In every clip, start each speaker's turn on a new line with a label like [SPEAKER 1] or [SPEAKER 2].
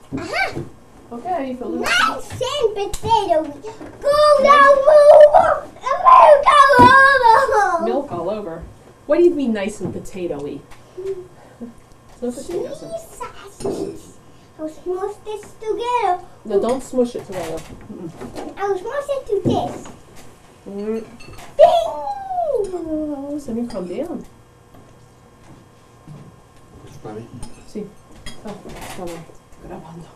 [SPEAKER 1] Uh-huh.
[SPEAKER 2] Okay, fill it up.
[SPEAKER 1] Nice and potato. Go down, move. Milk all over.
[SPEAKER 2] Milk all over. What do you mean nice and potato-y? No potatoes in it.
[SPEAKER 1] I'll smush this together.
[SPEAKER 2] No, don't smush it together.
[SPEAKER 1] I'll smush it to this.
[SPEAKER 2] Mm.
[SPEAKER 1] Bing!
[SPEAKER 2] Let me calm down.
[SPEAKER 3] Funny.
[SPEAKER 2] Sí. Oh, estaba grabando.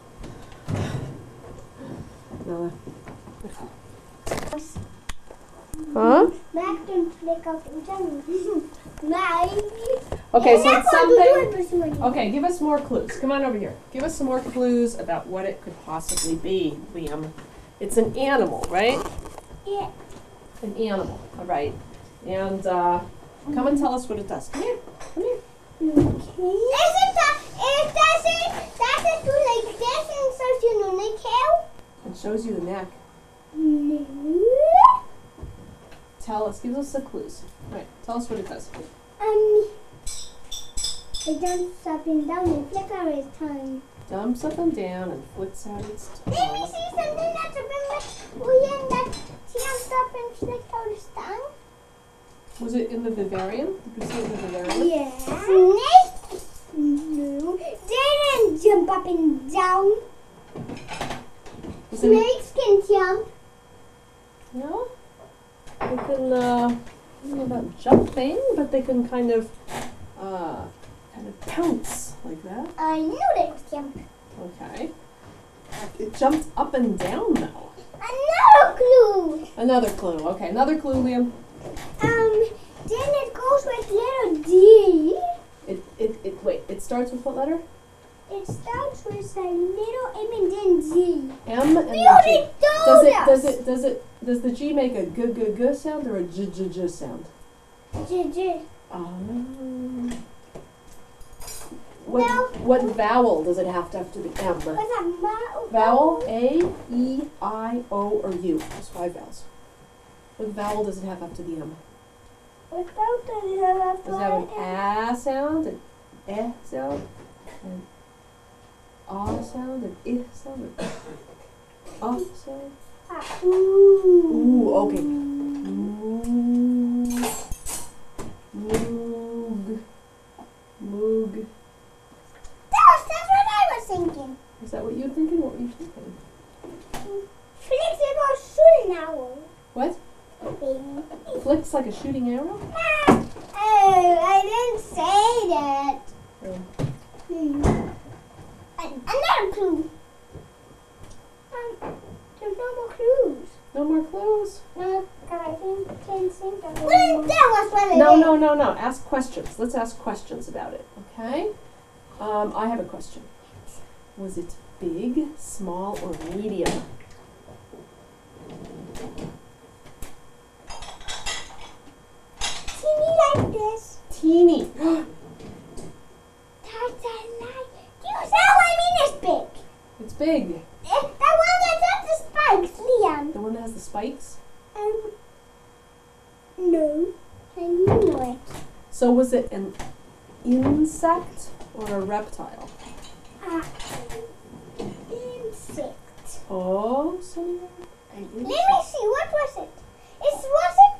[SPEAKER 2] Nada. Huh?
[SPEAKER 1] Back and flick out the tongue. Nice.
[SPEAKER 2] Okay, so it's something.
[SPEAKER 1] something.
[SPEAKER 2] Okay, give us more clues. Come on over here. Give us some more clues about what it could possibly be, Liam. It's an animal, right?
[SPEAKER 1] Yeah.
[SPEAKER 2] An animal, all right. And come and tell us what it does. Come here. Come here.
[SPEAKER 1] Okay. Does it do like this and shows you the neck hair?
[SPEAKER 2] It shows you the neck.
[SPEAKER 1] No.
[SPEAKER 2] Tell us. Give us the clues. All right. Tell us what it does.
[SPEAKER 1] It jumps up and down and flick out its tongue.
[SPEAKER 2] Dumps up and down and flicks out its
[SPEAKER 1] Did we
[SPEAKER 2] tongue.
[SPEAKER 1] see something that's a bit weird that jumps up and flicks out its tongue?
[SPEAKER 2] Was it in the vivarium? Did you see it in the vivarium?
[SPEAKER 1] Yeah. Snake? No. They didn't jump up and down.
[SPEAKER 2] Was it?
[SPEAKER 1] Snakes can jump.
[SPEAKER 2] No. They can. I don't know about jumping, but they can kind of pounce like that.
[SPEAKER 1] I knew they would jump.
[SPEAKER 2] Okay. It jumped up and down though.
[SPEAKER 1] Another clue.
[SPEAKER 2] Another clue. Okay, another clue, Liam.
[SPEAKER 1] Then it goes with little D.
[SPEAKER 2] Wait, it starts with what letter?
[SPEAKER 1] It starts with a little M and then G.
[SPEAKER 2] M and
[SPEAKER 1] Beauty
[SPEAKER 2] G. Does the G make a g g g sound or a j j j sound?
[SPEAKER 1] G.
[SPEAKER 2] What vowel does it have to the M?
[SPEAKER 1] What's that?
[SPEAKER 2] Vowel A, E, I, O, or U. There's 5 vowels. What vowel does it have after the M?
[SPEAKER 1] What about the
[SPEAKER 2] Does it have an A sound, an E sound, an A sound, an I sound, an A sound? Ooh, okay. Moog.
[SPEAKER 1] That's what I was thinking.
[SPEAKER 2] Is that what you were thinking? What were you thinking?
[SPEAKER 1] Flexible shooting owl.
[SPEAKER 2] What?
[SPEAKER 1] Baby.
[SPEAKER 2] Flicks like a shooting arrow?
[SPEAKER 1] Oh, I didn't say that.
[SPEAKER 2] Oh.
[SPEAKER 1] Another clue. There's no more clues.
[SPEAKER 2] No more clues?
[SPEAKER 1] No, I can't think of it. Well, that was what it
[SPEAKER 2] No,
[SPEAKER 1] is.
[SPEAKER 2] no. Ask questions. Let's ask questions about it, okay? I have a question. Was it big, small, or medium?
[SPEAKER 1] Teeny like this.
[SPEAKER 2] Teeny.
[SPEAKER 1] That's a lie. You saw what I mean it's big.
[SPEAKER 2] It's big.
[SPEAKER 1] That one that has the spikes, Liam.
[SPEAKER 2] The one that has the spikes?
[SPEAKER 1] No. I knew it.
[SPEAKER 2] So was it an insect or a reptile?
[SPEAKER 1] Insect.
[SPEAKER 2] Oh, so an
[SPEAKER 1] Let me
[SPEAKER 2] insect.
[SPEAKER 1] see, what was it? Was it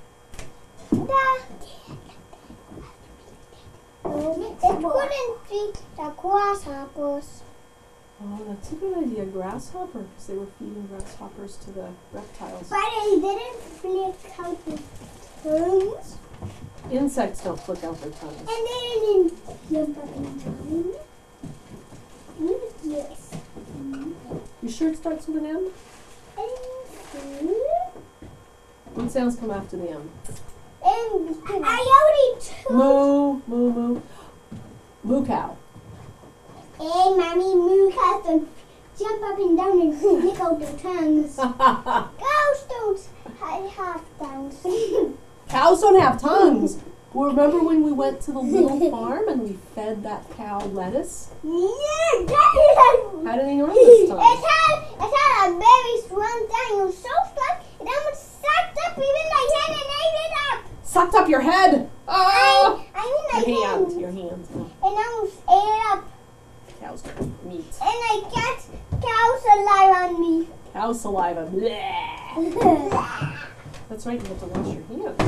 [SPEAKER 1] it couldn't be the grasshoppers.
[SPEAKER 2] Oh, that's a good idea. Grasshopper, because they were feeding grasshoppers to the reptiles.
[SPEAKER 1] But they didn't flick out the tongues.
[SPEAKER 2] Insects don't flick out their tongues.
[SPEAKER 1] And they didn't jump up and down. Yes.
[SPEAKER 2] You sure it starts with an M? What sounds come after the M?
[SPEAKER 1] I already took.
[SPEAKER 2] Moo, moo, moo. Moo cow.
[SPEAKER 1] Hey, Mommy, moo cats don't jump up and down and flick out their tongues. Cows don't have tongues.
[SPEAKER 2] Cows don't have tongues. Well, remember when we went to the little farm and we fed that cow lettuce?
[SPEAKER 1] Yeah, that
[SPEAKER 2] How did he know this tongue?
[SPEAKER 1] it had a very strong tongue. It was so strong, it almost sucked up even my hand and ate it up.
[SPEAKER 2] Sucked up your head. Oh!
[SPEAKER 1] I mean my
[SPEAKER 2] Your
[SPEAKER 1] hand.
[SPEAKER 2] hand. Your hand.
[SPEAKER 1] And almost ate it up.
[SPEAKER 2] Cows don't. meat.
[SPEAKER 1] And I got cow saliva on me.
[SPEAKER 2] Cow saliva. Bleh. That's right, you have to wash your hands.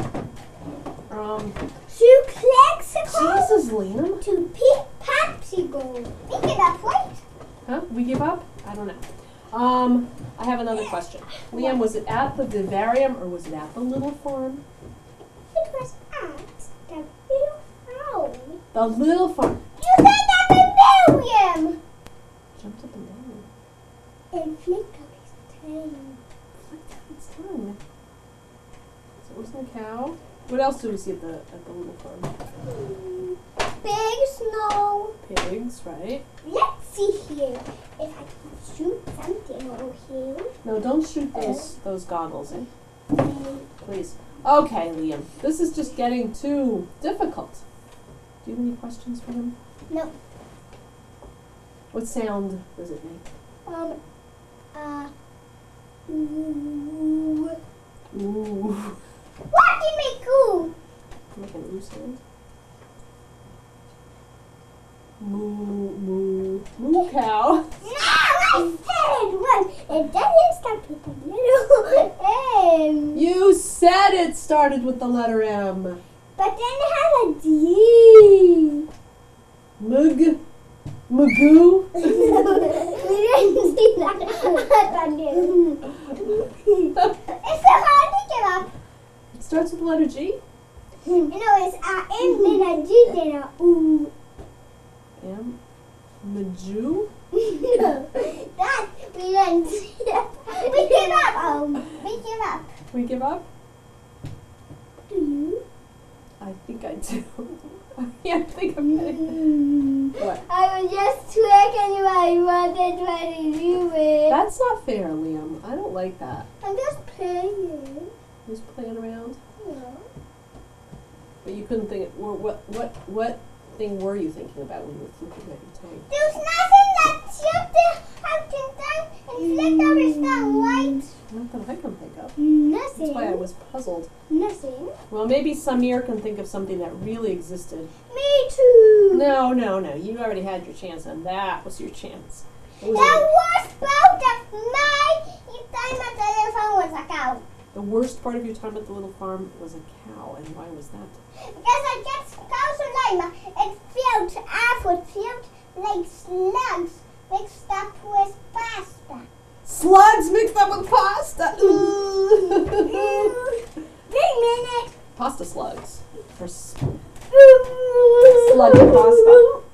[SPEAKER 1] Two Plexico
[SPEAKER 2] Jesus, Liam.
[SPEAKER 1] to PepsiCo. We get up, right?
[SPEAKER 2] Huh? We give up? I don't know. I have another question. Liam, was it at the vivarium or was it at the little farm?
[SPEAKER 1] It was at the little farm.
[SPEAKER 2] The little farm.
[SPEAKER 1] You said that vivarium!
[SPEAKER 2] Jumped up and down.
[SPEAKER 1] And flicked up his tail.
[SPEAKER 2] Flicked out its tongue. So it wasn't a cow. What else do we see at the little farm?
[SPEAKER 1] Big snow.
[SPEAKER 2] Pigs, right?
[SPEAKER 1] Let's see here. If I can shoot something over here.
[SPEAKER 2] No, don't shoot those goggles, eh? Please. Okay, Liam. This is just getting too difficult. Do you have any questions for him?
[SPEAKER 1] No.
[SPEAKER 2] What sound does it make?
[SPEAKER 1] Ooh.
[SPEAKER 2] Ooh.
[SPEAKER 1] What did make ooh?
[SPEAKER 2] Make an ooh sound. Moo, moo, moo cow.
[SPEAKER 1] No, I said one. It doesn't start with a little M.
[SPEAKER 2] You said it started with the letter M.
[SPEAKER 1] But then it has a D.
[SPEAKER 2] Mug. Magoo.
[SPEAKER 1] We didn't see that. It's so hard to give up.
[SPEAKER 2] It starts with the letter G.
[SPEAKER 1] You know, it's a M, then a G, then a ooh.
[SPEAKER 2] M. Majoo.
[SPEAKER 1] No, that we didn't see that. We give up. We give up.
[SPEAKER 2] We give up?
[SPEAKER 1] Do you?
[SPEAKER 2] I think I do. I think I'm getting. What?
[SPEAKER 1] I was just tricking you. I wanted to try to do it.
[SPEAKER 2] That's not fair, Liam. I don't like that.
[SPEAKER 1] I'm just playing.
[SPEAKER 2] Just playing around.
[SPEAKER 1] Yeah.
[SPEAKER 2] But you couldn't think. What thing were you thinking about when you were flicking at your tongue?
[SPEAKER 1] There's nothing that shut the hunting down and flicked out his tongue, right?
[SPEAKER 2] Not that I can think of.
[SPEAKER 1] Nothing.
[SPEAKER 2] That's why I was puzzled.
[SPEAKER 1] Nothing.
[SPEAKER 2] Well, maybe Samir can think of something that really existed.
[SPEAKER 1] Me too.
[SPEAKER 2] No. You already had your chance, and that was your chance. It
[SPEAKER 1] The
[SPEAKER 2] was
[SPEAKER 1] worst part of my time at the telephone was a cow.
[SPEAKER 2] the worst part of your time at the little farm was a cow, and why was that?
[SPEAKER 1] Because I got cow saliva. It filled after filled like slugs mixed up with pasta.
[SPEAKER 2] Slugs mixed up with pasta.
[SPEAKER 1] Wait a minute.
[SPEAKER 2] Pasta slugs. For sluggy pasta.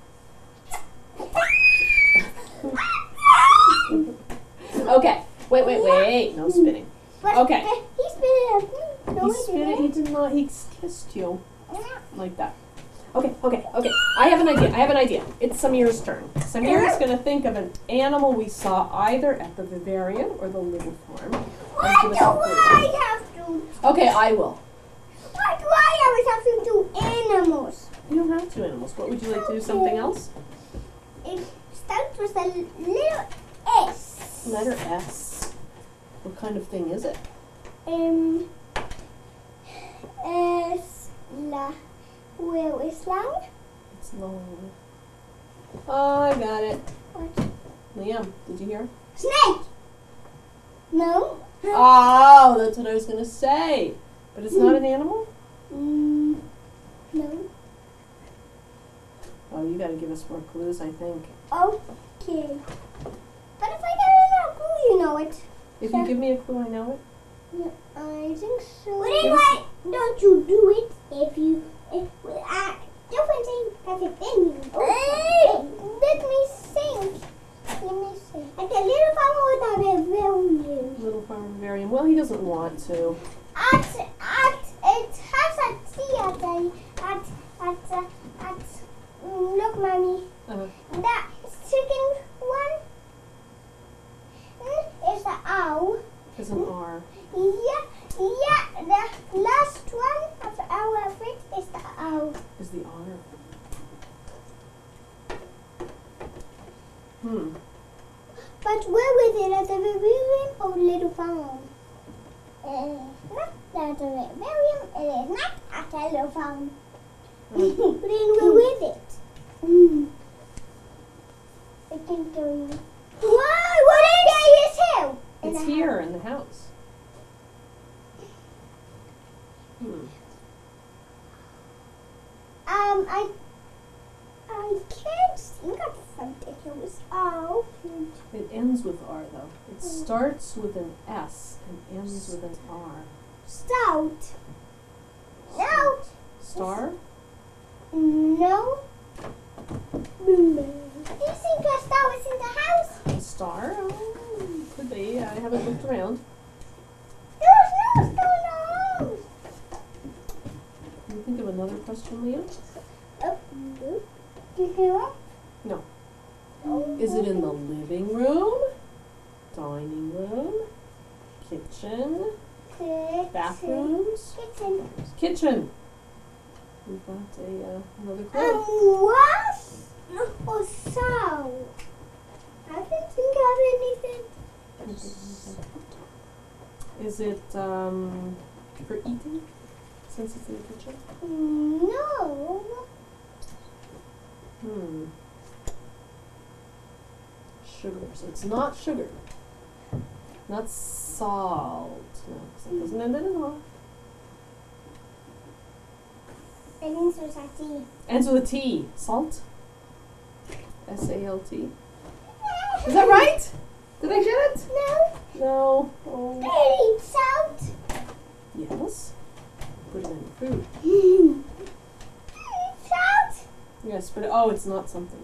[SPEAKER 2] Okay. Wait. No spitting.
[SPEAKER 1] But
[SPEAKER 2] Okay.
[SPEAKER 1] He spit it at me. No,
[SPEAKER 2] He spit it. He did not. He kissed you like that. Okay. I have an idea. It's Samir's turn. Samir is going to think of an animal we saw either at the vivarium or the little farm.
[SPEAKER 1] Why
[SPEAKER 2] give
[SPEAKER 1] do
[SPEAKER 2] us a clue.
[SPEAKER 1] I have to?
[SPEAKER 2] Okay, I will.
[SPEAKER 1] Why do I always have to do animals?
[SPEAKER 2] You don't have two animals. What would you like to do? Something else?
[SPEAKER 1] It starts with a little S.
[SPEAKER 2] Letter S. What kind of thing is it?
[SPEAKER 1] Where is long?
[SPEAKER 2] It's long. Oh, I got it.
[SPEAKER 1] What?
[SPEAKER 2] Liam, did you hear?
[SPEAKER 1] Snake. No.
[SPEAKER 2] Oh, that's what I was going to say. But it's not an animal?
[SPEAKER 1] No.
[SPEAKER 2] Oh, you got to give us more clues, I think.
[SPEAKER 1] Okay. But if I get another clue, you know it.
[SPEAKER 2] If you give me a clue, I know it.
[SPEAKER 1] Yeah, I think so. But then why don't you do it if you... different thing, perfect thing. Let me think. At the little farm with a vivarium.
[SPEAKER 2] Little farm vivarium. Well, he doesn't want to.
[SPEAKER 1] It has a T look, Mommy. That second one is the owl.
[SPEAKER 2] There's an R.
[SPEAKER 1] Yeah. The last one of our feet is the owl.
[SPEAKER 2] Is the R.
[SPEAKER 1] But where was it? At the vivarium or little farm? Not at the vivarium. It is not at the little farm. Then where was it? It can tell you. What is him?
[SPEAKER 2] It's here in the house.
[SPEAKER 1] I can't think of something. It was
[SPEAKER 2] It ends with R though. It starts with an S and ends with an R.
[SPEAKER 1] Stout. No.
[SPEAKER 2] Star?
[SPEAKER 1] No. Do you think a star was in the house?
[SPEAKER 2] A star? Oh, could be. I haven't looked around.
[SPEAKER 1] There's no star in the house.
[SPEAKER 2] Can you think of another question, Leah?
[SPEAKER 1] No. Do you hear it?
[SPEAKER 2] No. Is it in the living room? Dining room? Kitchen? Bathrooms?
[SPEAKER 1] Kitchen.
[SPEAKER 2] Kitchen. We've got another clue.
[SPEAKER 1] What? Or so? I can't think of anything.
[SPEAKER 2] Is it for eating? Since it's in the kitchen?
[SPEAKER 1] No.
[SPEAKER 2] Sugar. So it's not sugar. Not salt. No, 'cause it doesn't end in an R.
[SPEAKER 1] It ends with a T.
[SPEAKER 2] Ends with a T. Salt. S-A-L-T. Is that right? Did I get it?
[SPEAKER 1] No.
[SPEAKER 2] No. Oh.
[SPEAKER 1] Hey, salt.
[SPEAKER 2] Yes. Put it in food.
[SPEAKER 1] Salt.
[SPEAKER 2] Yes, but it's not something.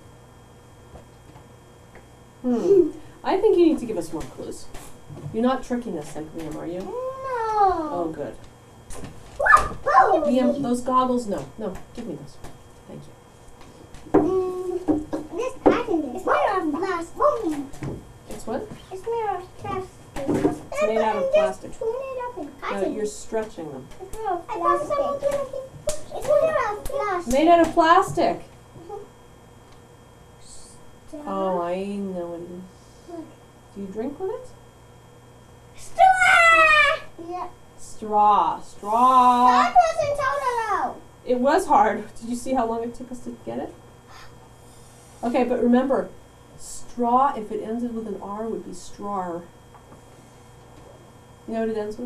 [SPEAKER 2] I think you need to give us more clues. You're not tricking us like Liam, are you?
[SPEAKER 1] No.
[SPEAKER 2] Oh, good.
[SPEAKER 1] Whoa.
[SPEAKER 2] Liam, those goggles, no, give me those. Thank you.
[SPEAKER 1] This pattern is made of glass.
[SPEAKER 2] It's what?
[SPEAKER 1] It's made of plastic.
[SPEAKER 2] It's made out of plastic.
[SPEAKER 1] Turn it up and
[SPEAKER 2] No,
[SPEAKER 1] pattern.
[SPEAKER 2] you're stretching them.
[SPEAKER 1] It's made of plastic. It's made out of plastic.
[SPEAKER 2] Made out of plastic.
[SPEAKER 1] Straw.
[SPEAKER 2] Oh, I know what it is.
[SPEAKER 1] Look.
[SPEAKER 2] Do you drink with it?
[SPEAKER 1] Straw. Yeah.
[SPEAKER 2] Straw.
[SPEAKER 1] That wasn't total.
[SPEAKER 2] It was hard. Did you see how long it took us to get it? Okay, but remember, straw, if it ended with an R, would be strar. You know what it ends with?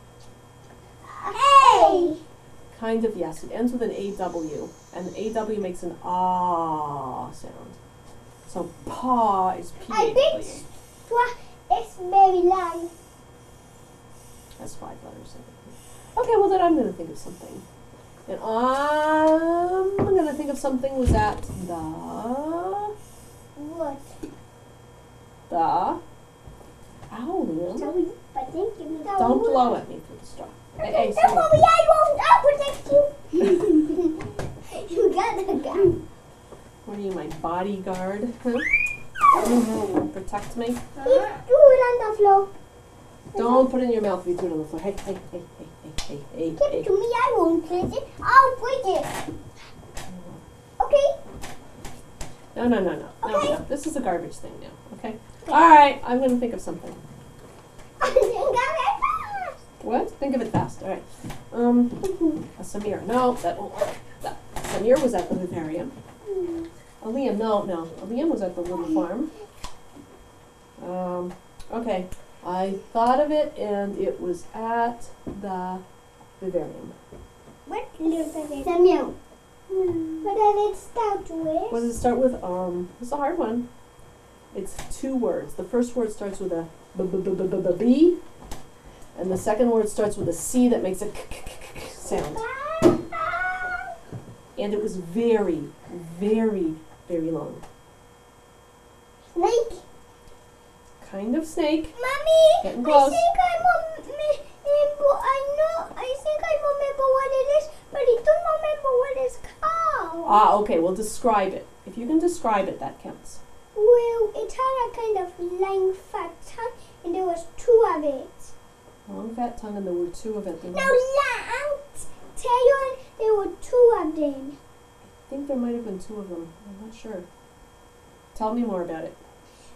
[SPEAKER 1] Hey.
[SPEAKER 2] Kind of, yes. It ends with an AW, and the AW makes an ah sound. So paw is
[SPEAKER 1] I think
[SPEAKER 2] P-A-W.
[SPEAKER 1] straw is very loud.
[SPEAKER 2] That's 5 letters. Okay, well then I'm going to think of something. And I'm going to think of something was at the...
[SPEAKER 1] What?
[SPEAKER 2] Ow, Liam.
[SPEAKER 1] Sorry, but thank you.
[SPEAKER 2] Don't blow at me through the straw. Hey,
[SPEAKER 1] Don't worry, I won't. I'll protect you. You got the gun.
[SPEAKER 2] What are you, my bodyguard? Huh? Protect me?
[SPEAKER 1] Do it on the floor.
[SPEAKER 2] Don't put it in your mouth if you do it on the floor. Hey.
[SPEAKER 1] Give it to me, I won't break it. I'll break it. Okay?
[SPEAKER 2] No.
[SPEAKER 1] Okay.
[SPEAKER 2] No. This is a garbage thing now, okay? Alright, I'm going to think of something.
[SPEAKER 1] I think I got
[SPEAKER 2] What? Think of it fast. Alright. A Samir. No, that won't work. Samir was at the vivarium. A Liam, no. A Liam was at the little farm. Okay. I thought of it, and it was at the vivarium.
[SPEAKER 1] What little bit? Samuel. What does it start with?
[SPEAKER 2] What does it start with? It's a hard one. It's 2 words. The first word starts with a b, and the second word starts with a C that makes a sound. And it was very, very, very long.
[SPEAKER 1] Snake.
[SPEAKER 2] Kind of snake.
[SPEAKER 1] Mommy,
[SPEAKER 2] Getting close.
[SPEAKER 1] I think I remember what it is, but I don't remember what it's called.
[SPEAKER 2] Okay, well describe it. If you can describe it, that counts.
[SPEAKER 1] Well, it had a kind of long fat tongue, and there was 2 of it.
[SPEAKER 2] Long fat tongue, and there were 2 of it.
[SPEAKER 1] No, long tail, and there were 2 of them.
[SPEAKER 2] I think there might have been 2 of them. I'm not sure. Tell me more about it.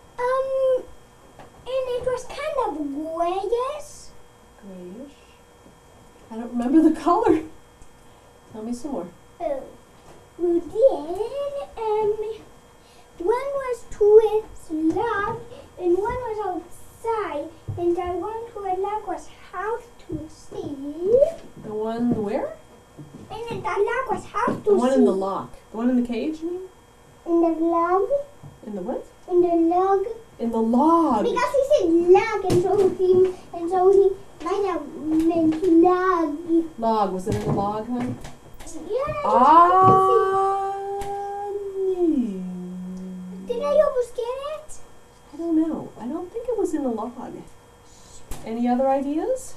[SPEAKER 1] And it was kind of grayish.
[SPEAKER 2] Grayish. I don't remember the color. Tell me some more.
[SPEAKER 1] Well then, one was to its log and one was outside, and the one to the log was house to see.
[SPEAKER 2] The one where?
[SPEAKER 1] And then the log was house to see.
[SPEAKER 2] The one in the lock. The one in the cage, you mean?
[SPEAKER 1] In the log.
[SPEAKER 2] In the what?
[SPEAKER 1] In the log.
[SPEAKER 2] In the log.
[SPEAKER 1] Because he said log, and so he might have meant log.
[SPEAKER 2] Log. Was it in the log, huh?
[SPEAKER 1] Yeah. Did I almost get it?
[SPEAKER 2] I don't know. I don't think it was in the log. Any other ideas?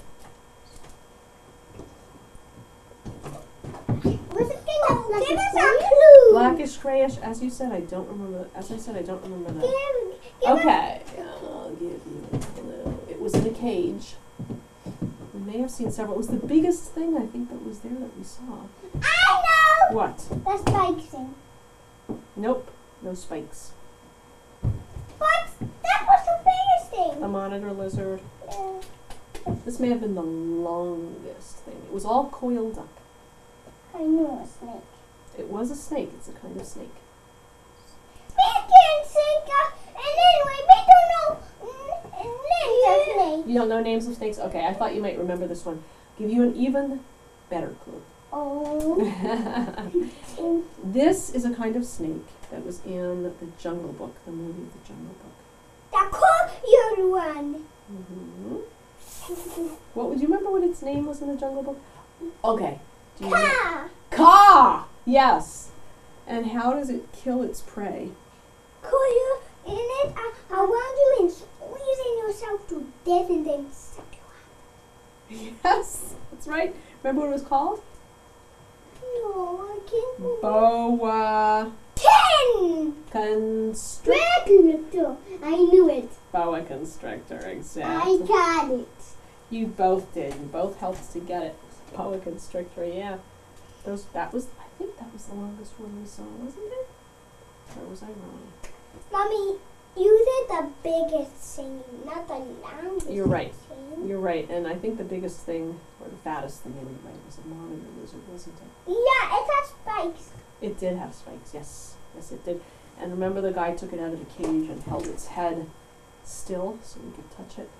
[SPEAKER 1] Was it give us a clue.
[SPEAKER 2] Blackish, grayish. As you said, I don't remember. As I said, I don't remember that.
[SPEAKER 1] Give
[SPEAKER 2] Okay, I'll give you a clue. It was in a cage. We may have seen several. It was the biggest thing I think that was there that we saw.
[SPEAKER 1] I know.
[SPEAKER 2] What?
[SPEAKER 1] The spike thing.
[SPEAKER 2] Nope. No spikes.
[SPEAKER 1] But that was the biggest thing.
[SPEAKER 2] A monitor lizard.
[SPEAKER 1] Yeah.
[SPEAKER 2] This may have been the longest thing. It was all coiled up.
[SPEAKER 1] I knew a snake.
[SPEAKER 2] It was a snake. It's a kind of snake.
[SPEAKER 1] We can't think and anyway, we don't know names of snakes.
[SPEAKER 2] You don't know names of snakes? Okay, I thought you might remember this one. Give you an even better clue.
[SPEAKER 1] Oh.
[SPEAKER 2] This is a kind of snake that was in the Jungle Book, the movie The Jungle Book.
[SPEAKER 1] The courtyard one.
[SPEAKER 2] What would you remember what its name was in the Jungle Book? Okay. Do you know?
[SPEAKER 1] Car.
[SPEAKER 2] Caw! Yes. And how does it kill its prey?
[SPEAKER 1] Coil in it around you and squeezing yourself to death and then suck you up.
[SPEAKER 2] Yes, that's right. Remember what it was called?
[SPEAKER 1] No, I can't remember.
[SPEAKER 2] Boa
[SPEAKER 1] 10!
[SPEAKER 2] constrictor.
[SPEAKER 1] I knew it.
[SPEAKER 2] Boa constrictor,
[SPEAKER 1] I
[SPEAKER 2] exactly.
[SPEAKER 1] got it.
[SPEAKER 2] You both did. You both helped to get it. Boa constrictor, yeah. I think that was the longest one we saw, wasn't it? Or was I wrong?
[SPEAKER 1] Mommy, you did the biggest thing, not the longest.
[SPEAKER 2] You're right.
[SPEAKER 1] thing.
[SPEAKER 2] You're right. And I think the biggest thing, or the fattest thing anyway, was a monitor lizard, wasn't it?
[SPEAKER 1] Yeah, it has spikes.
[SPEAKER 2] It did have spikes, yes. Yes, it did. And remember the guy took it out of the cage and held its head still so we could touch it?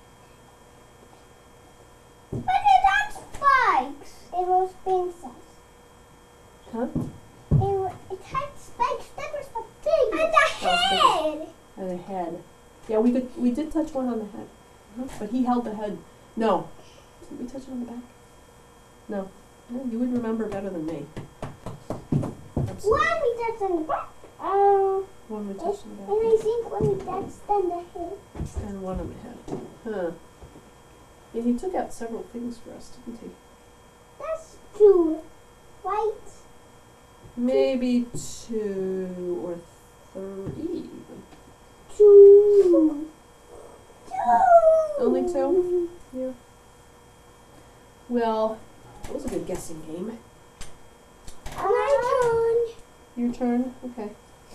[SPEAKER 1] But it had spikes. It was princess.
[SPEAKER 2] Huh?
[SPEAKER 1] It had spikes. That was the thing. And the head.
[SPEAKER 2] And the head. Yeah, we did touch one on the head. But he held the head. No. Did we touch it on the back? No. No, you would remember better than me. Absolutely.
[SPEAKER 1] One we touched on the back.
[SPEAKER 2] One we touched on the back.
[SPEAKER 1] And I think one we touched on the head.
[SPEAKER 2] And one on the head. Huh. Yeah, he took out several things for us, didn't he?
[SPEAKER 1] That's two. Right?
[SPEAKER 2] Maybe 2 or 3 even.
[SPEAKER 1] Two.
[SPEAKER 2] Only 2? Yeah. Well, that was a good guessing game.
[SPEAKER 1] My turn.
[SPEAKER 2] Your turn? Okay.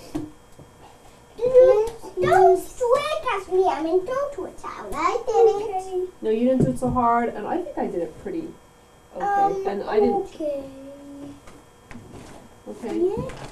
[SPEAKER 1] Don't sweat at me. I mean, don't twitch out. I did it.
[SPEAKER 2] No, you didn't do it so hard, and I think I did it pretty okay. And I didn't.
[SPEAKER 1] Okay.
[SPEAKER 2] Okay.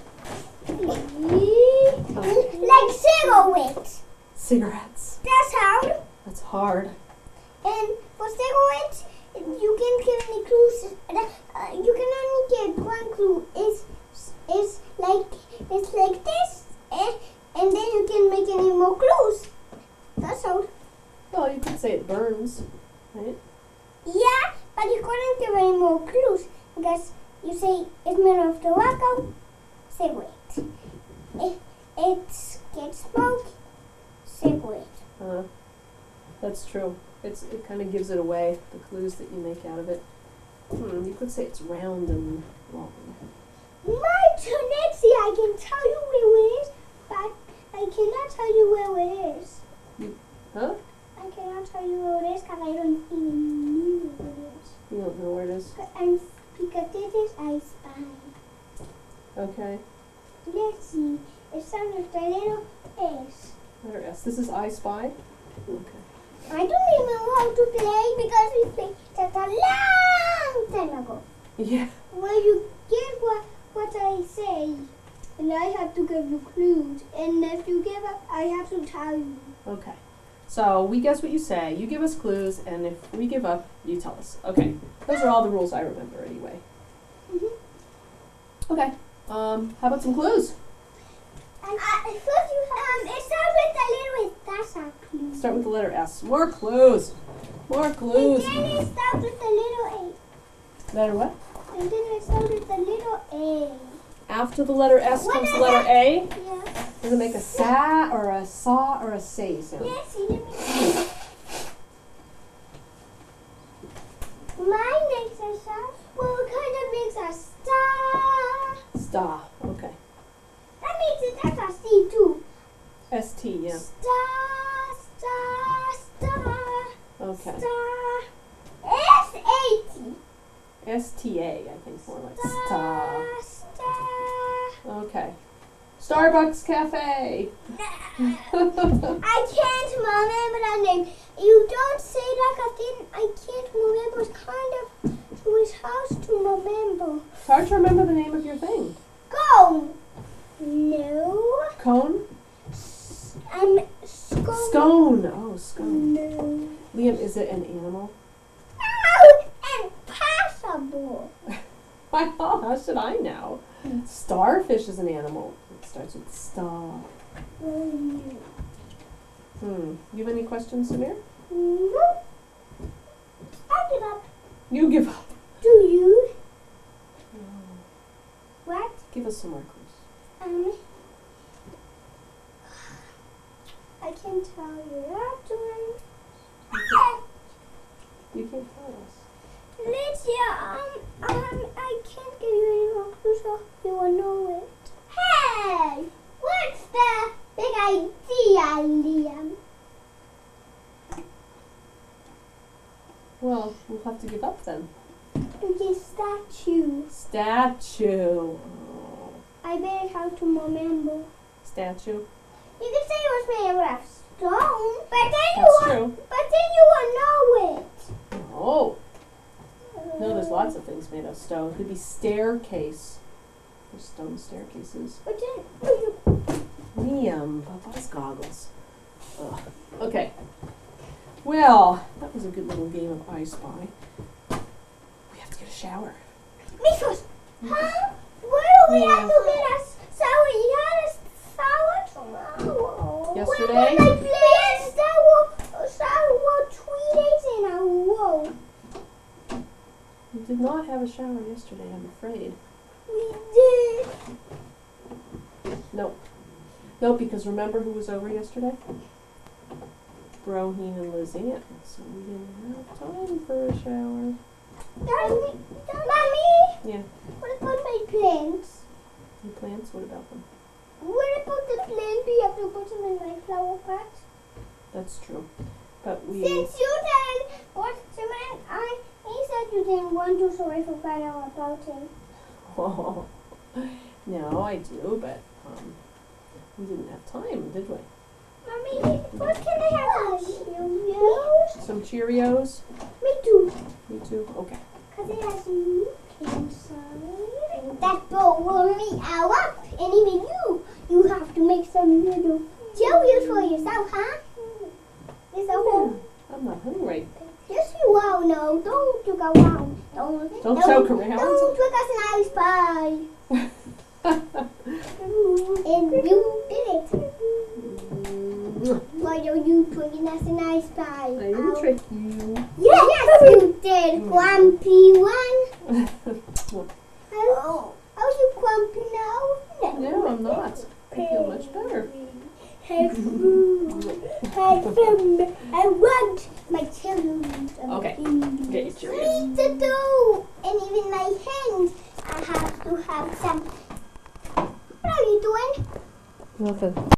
[SPEAKER 1] Like cigarettes.
[SPEAKER 2] Cigarettes.
[SPEAKER 1] That's hard.
[SPEAKER 2] That's hard.
[SPEAKER 1] And for cigarettes, you can give any clues. You can only get one clue. It's like this, and then you can make any more clues. That's all.
[SPEAKER 2] Well, you could say it burns, right?
[SPEAKER 1] Yeah, but you couldn't give any more clues because you say it's made of tobacco, cigarette. It gets smoke, cigarette.
[SPEAKER 2] That's true. It kind of gives it away, the clues that you make out of it. You could say it's round and long.
[SPEAKER 1] My turn, Nancy. I can tell you where it is, but I cannot tell you where it is.
[SPEAKER 2] Huh?
[SPEAKER 1] I cannot tell you where it is because I don't even know where it is.
[SPEAKER 2] You don't know where it is?
[SPEAKER 1] Because this is I Spy.
[SPEAKER 2] Okay.
[SPEAKER 1] Let's see. It sounds like a little S.
[SPEAKER 2] Letter S. This is I Spy? Okay.
[SPEAKER 1] I don't even know how to play because we played that a long time ago.
[SPEAKER 2] Yeah.
[SPEAKER 1] Will you get what I say? And I have to give you clues. And if you give up, I have to tell you.
[SPEAKER 2] Okay. So we guess what you say. You give us clues, and if we give up, you tell us. Okay. Those are all the rules I remember anyway. Okay. How about some clues?
[SPEAKER 1] First you have it starts with the little that's a clue.
[SPEAKER 2] Start with the letter S. More clues. More clues.
[SPEAKER 1] And then it starts with the little
[SPEAKER 2] Letter what?
[SPEAKER 1] A. And then it starts with the little A.
[SPEAKER 2] After the letter S
[SPEAKER 1] What
[SPEAKER 2] comes
[SPEAKER 1] is
[SPEAKER 2] the letter A.
[SPEAKER 1] Yeah.
[SPEAKER 2] Does it make a sa or a saw or a say sound?
[SPEAKER 1] Yes, see, let me see. Mine makes a sound. Well, it kind of makes a star.
[SPEAKER 2] Star. Okay.
[SPEAKER 1] That makes it that's a C too.
[SPEAKER 2] S-T, yeah.
[SPEAKER 1] Star, star, star.
[SPEAKER 2] Okay.
[SPEAKER 1] Star. S-A-T.
[SPEAKER 2] S-T-A, I think more like star.
[SPEAKER 1] Star, star.
[SPEAKER 2] Okay. Starbucks Cafe.
[SPEAKER 1] I can't remember that name. You don't say that because then I can't remember. It's kind of it was hard to remember.
[SPEAKER 2] It's hard to remember the name of your thing.
[SPEAKER 1] Go. No.
[SPEAKER 2] Cone?
[SPEAKER 1] Scone.
[SPEAKER 2] Scone. Oh, scone.
[SPEAKER 1] No.
[SPEAKER 2] Liam, is it an animal?
[SPEAKER 1] Impossible.
[SPEAKER 2] How should I know? Starfish is an animal. It starts with star. You have any questions, Samir?
[SPEAKER 1] No. I give up.
[SPEAKER 2] You give up.
[SPEAKER 1] Do you? What?
[SPEAKER 2] Give us some more clues.
[SPEAKER 1] I can tell you that one.
[SPEAKER 2] You can't tell us.
[SPEAKER 1] Lydia, I can't give you any more clues so you will know it. Hey! What's the big idea, Liam?
[SPEAKER 2] Well, we'll have to give up then.
[SPEAKER 1] It's a statue.
[SPEAKER 2] Statue. Oh.
[SPEAKER 1] I bet how to remember.
[SPEAKER 2] Statue.
[SPEAKER 1] You could say it was made out of stone, but then
[SPEAKER 2] That's true.
[SPEAKER 1] you will know it.
[SPEAKER 2] Oh. No, there's lots of things made of stone. It could be staircase. There's stone staircases.
[SPEAKER 1] But then,
[SPEAKER 2] Liam, Papa's goggles. Ugh. Okay. Well, that was a good little game of I Spy. We have to get a shower.
[SPEAKER 1] me first. Huh? Where do we have to get a shower? You had a shower tomorrow.
[SPEAKER 2] Yesterday?
[SPEAKER 1] When I played shower 3 days in a row.
[SPEAKER 2] We did not have a shower yesterday, I'm afraid.
[SPEAKER 1] We did.
[SPEAKER 2] Nope. Nope, because remember who was over yesterday? Broheen and Lizanne. So we didn't have time for a shower.
[SPEAKER 1] Mommy?
[SPEAKER 2] Yeah.
[SPEAKER 1] What about my plants?
[SPEAKER 2] Your plants? What about them?
[SPEAKER 1] What about the plants we have to put them in my flower pot?
[SPEAKER 2] That's true. But we...
[SPEAKER 1] Since you did, what cement he said you didn't want to, so I forgot all about him.
[SPEAKER 2] Oh, no, I do, but we didn't have time, did we?
[SPEAKER 1] Mommy, what can I have? Cheerios?
[SPEAKER 2] Some Cheerios?
[SPEAKER 1] Me too.
[SPEAKER 2] Me too? Okay.
[SPEAKER 1] Because it has milk inside. That bowl will me up. And even you have to make some little Cheerios for yourself, huh? It's a whole.
[SPEAKER 2] I'm not hungry.
[SPEAKER 1] Yes, you are. No, don't you go around. Don't
[SPEAKER 2] joke around.
[SPEAKER 1] Don't trick us an ice pie. And you did it. Why don't you trick us an ice pie?
[SPEAKER 2] I didn't trick you.
[SPEAKER 1] Yes, you did, grumpy one. Are you grumpy now?
[SPEAKER 2] No, I'm not. I feel much better.
[SPEAKER 1] Have food. I want my children.
[SPEAKER 2] Okay, get your Cheerios.
[SPEAKER 1] Me to do. And even my hands. I have to have some. What are you doing?
[SPEAKER 2] Nothing.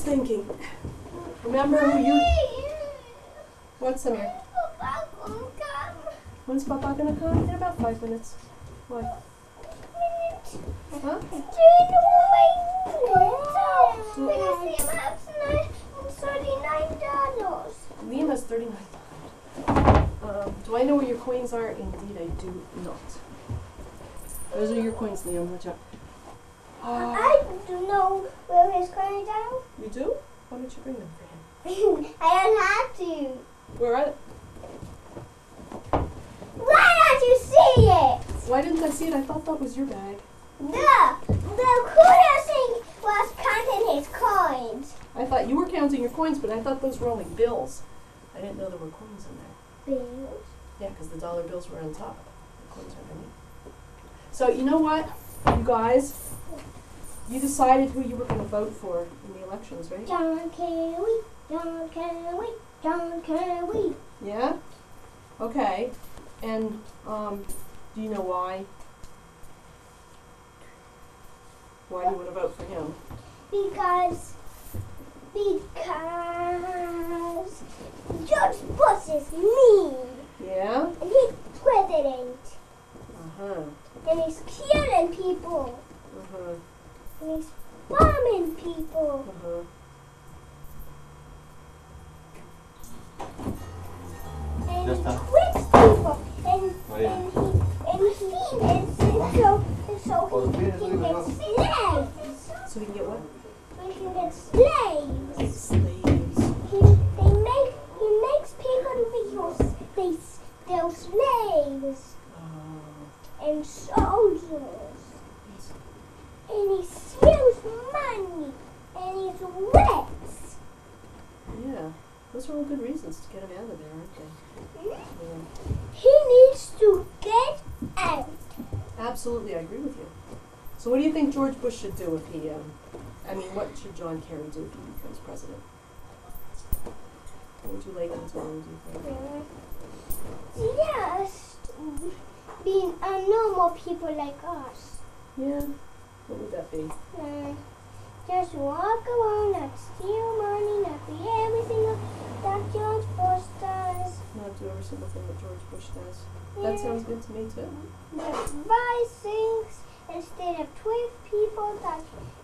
[SPEAKER 2] thinking. Remember who you... What's the matter?
[SPEAKER 1] Papa gonna come.
[SPEAKER 2] When's Papa gonna come? In about 5 minutes. What? Huh?
[SPEAKER 1] Do you know my because Liam has $39.
[SPEAKER 2] Liam has 39. Do I know where your coins are? Indeed, I do not. Those are your coins, Liam. Watch out.
[SPEAKER 1] I don't know where his coins are.
[SPEAKER 2] You do? Why don't you bring them for him?
[SPEAKER 1] I don't have to.
[SPEAKER 2] Where are they?
[SPEAKER 1] Why don't you see it?
[SPEAKER 2] Why didn't I see it? I thought that was your bag.
[SPEAKER 1] The cooler thing was counting his coins.
[SPEAKER 2] I thought you were counting your coins, but I thought those were only bills. I didn't know there were coins in there.
[SPEAKER 1] Bills?
[SPEAKER 2] Yeah, because the dollar bills were on top. The coins are underneath. So, you know what, you guys? You decided who you were going to vote for in the elections, right?
[SPEAKER 1] John Kerry, John Kerry, John Kerry.
[SPEAKER 2] Yeah? Okay. And, do you know why? Why do you want to vote for him?
[SPEAKER 1] Because George Bush is mean.
[SPEAKER 2] Yeah?
[SPEAKER 1] And he's president.
[SPEAKER 2] Uh-huh.
[SPEAKER 1] And he's killing people.
[SPEAKER 2] Uh-huh.
[SPEAKER 1] And he's bombing people.
[SPEAKER 2] Uh-huh.
[SPEAKER 1] And
[SPEAKER 3] Just
[SPEAKER 1] he
[SPEAKER 3] that.
[SPEAKER 1] whips people. And
[SPEAKER 3] yeah.
[SPEAKER 1] so he can get slaves.
[SPEAKER 2] So he can get what?
[SPEAKER 1] We can get slaves.
[SPEAKER 2] Slaves.
[SPEAKER 1] He makes people to be they're slaves and soldiers. And he steals money and he's rich.
[SPEAKER 2] Yeah. Those are all good reasons to get him out of there, aren't they? Yeah.
[SPEAKER 1] He needs to get out.
[SPEAKER 2] Absolutely, I agree with you. So what do you think George Bush should do if he, what should John Kerry do if he becomes president? What would you like him to do, you think?
[SPEAKER 1] Just being normal people like us.
[SPEAKER 2] Yeah. What would that be?
[SPEAKER 1] Just walk around, not steal money, not be everything that George Bush does.
[SPEAKER 2] Not do every single thing that George Bush does.
[SPEAKER 1] Yeah.
[SPEAKER 2] That sounds good to me too.
[SPEAKER 1] Just buy things instead of 12 people that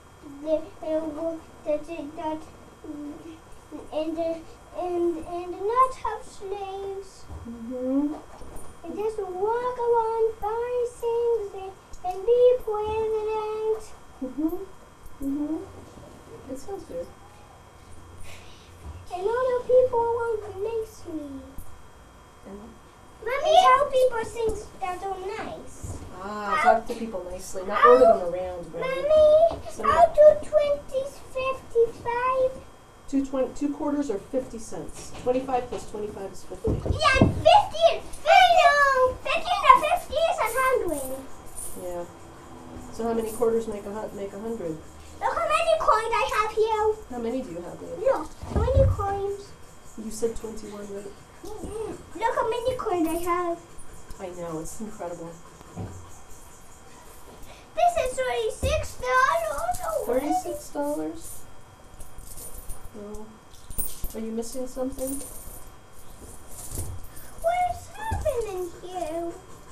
[SPEAKER 1] and not have slaves.
[SPEAKER 2] Mm-hmm.
[SPEAKER 1] And just walk around, buy things and be president.
[SPEAKER 2] Mm-hmm. Mm-hmm. It sounds good.
[SPEAKER 1] And other people won't miss me.
[SPEAKER 2] And
[SPEAKER 1] Mommy, tell people things that are nice.
[SPEAKER 2] talk to people nicely, not order them around, right?
[SPEAKER 1] Mommy,
[SPEAKER 2] So
[SPEAKER 1] I'll do 20s 55.
[SPEAKER 2] Two quarters are 50 cents. 25 plus 25 is 50.
[SPEAKER 1] Yeah, 50 is 50 is 100.
[SPEAKER 2] Yeah. So how many quarters make 100?
[SPEAKER 1] Look how many coins I have here.
[SPEAKER 2] How many do you have there?
[SPEAKER 1] Look, how many coins?
[SPEAKER 2] You said 21, right?
[SPEAKER 1] Look how many coins I have.
[SPEAKER 2] I know, it's incredible.
[SPEAKER 1] This is $36.
[SPEAKER 2] $36? No. Are you missing something?
[SPEAKER 1] What's happening here?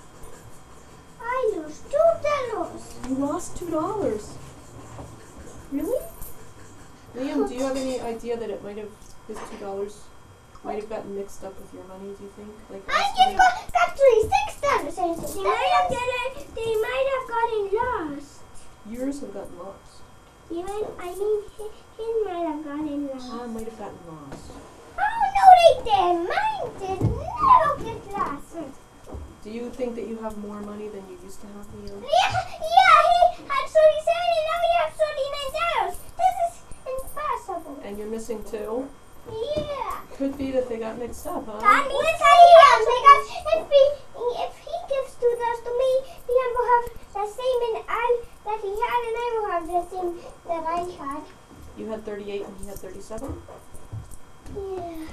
[SPEAKER 1] I lost $2.
[SPEAKER 2] You lost $2. Really? Liam, do you have any idea that it might have, his $2 might have gotten mixed up with your money, do you think? Like
[SPEAKER 1] I just got $36. They might have gotten lost.
[SPEAKER 2] Yours have gotten lost.
[SPEAKER 1] His might have gotten lost.
[SPEAKER 2] Might have gotten lost.
[SPEAKER 1] Oh, no, they did. Mine did never get lost.
[SPEAKER 2] Do you think that you have more money than you used to have, Liam?
[SPEAKER 1] Yeah, he had 37 and now he has $39. This is impossible.
[SPEAKER 2] And you're missing 2?
[SPEAKER 1] Yeah.
[SPEAKER 2] Could be that they got mixed up, huh?
[SPEAKER 1] That means because if he gives $2 to me, he will have the same that he had, and I will have the same that I had.
[SPEAKER 2] You had 38 and he had 37?
[SPEAKER 1] Yeah.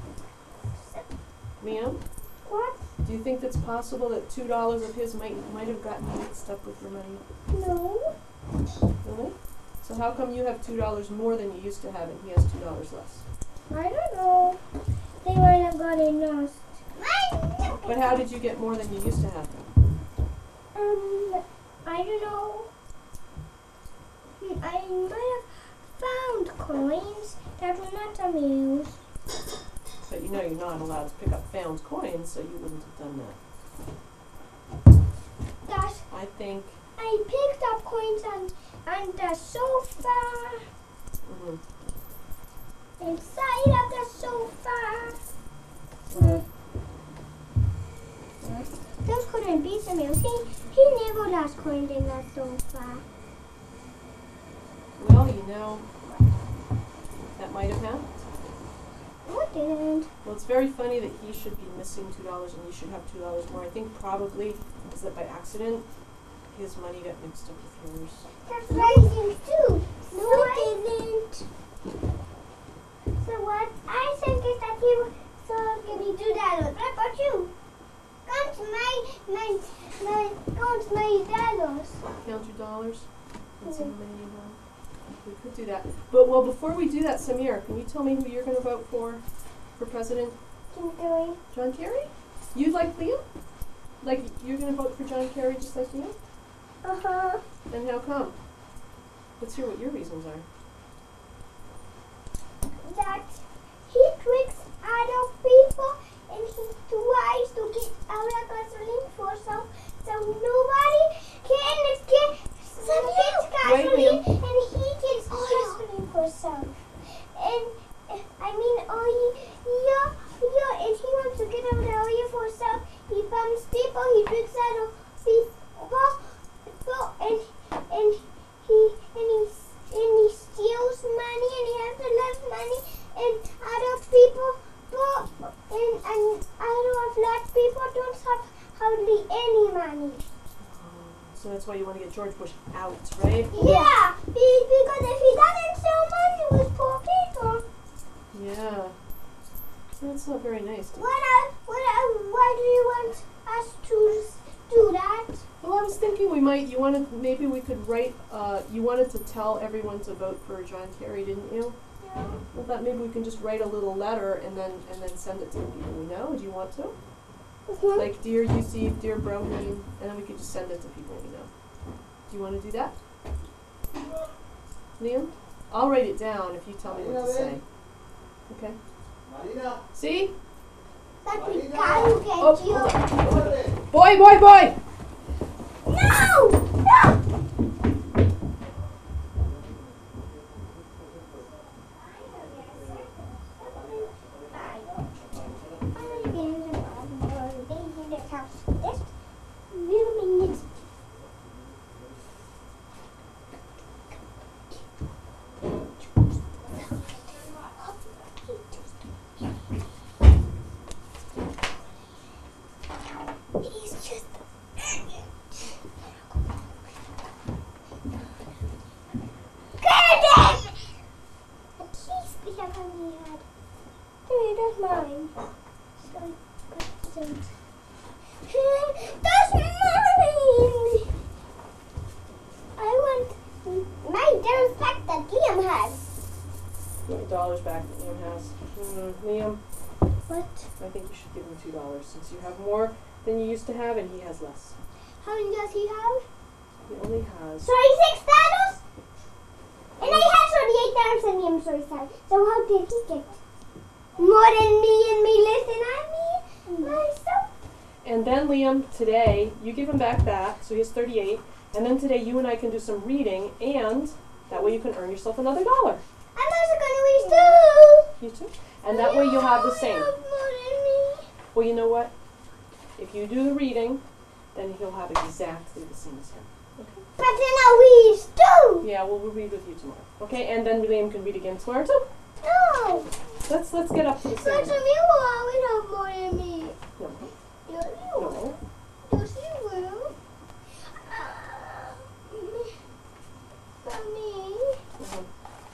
[SPEAKER 2] Liam,
[SPEAKER 1] What?
[SPEAKER 2] do you think that's possible that $2 of his might have gotten mixed up with your money?
[SPEAKER 1] No.
[SPEAKER 2] Really? So how come you have $2 more than you used to have and he has $2 less?
[SPEAKER 1] I don't know. They might have gotten lost.
[SPEAKER 2] But how did you get more than you used to have?
[SPEAKER 1] I don't know. I might have found coins that were not amused.
[SPEAKER 2] But you know you're not allowed to pick up found coins, so you wouldn't have done that.
[SPEAKER 1] Gosh,
[SPEAKER 2] I think.
[SPEAKER 1] I picked up coins on the sofa.
[SPEAKER 2] Mm-hmm.
[SPEAKER 1] Inside of the sofa. Those couldn't be Samuel. He never lost coins in the sofa.
[SPEAKER 2] Well, you know, that might have happened.
[SPEAKER 1] No, it didn't.
[SPEAKER 2] Well, it's very funny that he should be missing $2 and you should have $2 more. I think probably is that by accident his money got mixed up with yours.
[SPEAKER 1] That's rising too. No, it didn't. So what I think is that he so give me $2. What about you? Count my dollars.
[SPEAKER 2] Count your dollars and see how many you have. We could do that. But well, before we do that, Samir, can you tell me who you're going to vote for president? John Kerry? You like Liam? Like you're going to vote for John Kerry just like Liam?
[SPEAKER 1] Uh-huh.
[SPEAKER 2] And how come? Let's hear what your reasons are.
[SPEAKER 1] That he tricks other people and he tries to get our gasoline for so nobody can get gasoline and he gets gasoline for some. And I mean oil, and he wants to get our oil for some. He bumps people, he tricks other people, and he steals money and he has a lot of money and other people and other lot of people don't have hardly any money.
[SPEAKER 2] So that's why you want to get George Bush out, right?
[SPEAKER 1] Yeah, because if he doesn't sell money with poor people.
[SPEAKER 2] Yeah. That's not very nice.
[SPEAKER 1] Why do you want us to do that?
[SPEAKER 2] Well, I was thinking maybe we could write, you wanted to tell everyone to vote for John Kerry, didn't you?
[SPEAKER 1] Yeah.
[SPEAKER 2] I thought maybe we can just write a little letter and then send it to the people we know. Do you want to?
[SPEAKER 1] Mm-hmm.
[SPEAKER 2] Like, dear Yusuf, dear Brohim, and then we could just send it to people we know. Do you want to do that? Liam? I'll write it down if you tell me what to say. Okay?
[SPEAKER 3] Marina.
[SPEAKER 2] See?
[SPEAKER 1] That we can't get
[SPEAKER 2] Oh,
[SPEAKER 1] you.
[SPEAKER 2] hold on. Boy!
[SPEAKER 1] No! He's just that's mine. That's mine! I want my $1 back that Liam has.
[SPEAKER 2] You want $1 back that Liam has. Liam,
[SPEAKER 1] What?
[SPEAKER 2] I think you should give him $2 since you have more than you used to have and he has less.
[SPEAKER 1] How many does he have?
[SPEAKER 2] He only has...
[SPEAKER 1] $36? And I have $38 and Liam $37. So how did he get more than me and me less than myself?
[SPEAKER 2] And then Liam, today, you give him back that, so he has 38. And then today you and I can do some reading and that way you can earn yourself another $1.
[SPEAKER 1] I'm also going to read too.
[SPEAKER 2] You too? And that way you'll have the same.
[SPEAKER 1] Have more than me.
[SPEAKER 2] Well, you know what? If you do the reading, then he'll have exactly the same as him. Okay?
[SPEAKER 1] But then I'll read too.
[SPEAKER 2] Yeah, well, we'll read with you tomorrow. Okay? And then Liam can read again tomorrow too.
[SPEAKER 1] No.
[SPEAKER 2] Let's get up to the
[SPEAKER 1] But
[SPEAKER 2] same.
[SPEAKER 1] some you will always have more than me.
[SPEAKER 2] No.
[SPEAKER 1] Yes, you will.
[SPEAKER 2] No.
[SPEAKER 1] Yes, you will. Mommy,
[SPEAKER 2] Mhm.